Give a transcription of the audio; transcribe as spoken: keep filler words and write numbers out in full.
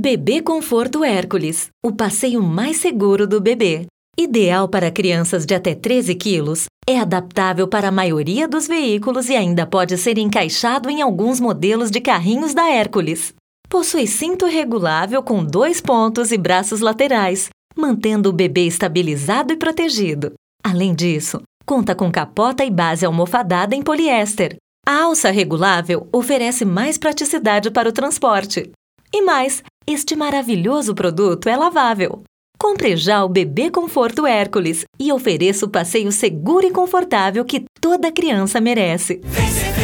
Bebê Conforto Hércules, o passeio mais seguro do bebê. Ideal para crianças de até treze quilos, é adaptável para a maioria dos veículos e ainda pode ser encaixado em alguns modelos de carrinhos da Hércules. Possui cinto regulável com dois pontos e braços laterais, mantendo o bebê estabilizado e protegido. Além disso, conta com capota e base almofadada em poliéster. A alça regulável oferece mais praticidade para o transporte. E mais, este maravilhoso produto é lavável. Compre já o Bebê Conforto Hércules e ofereça o passeio seguro e confortável que toda criança merece.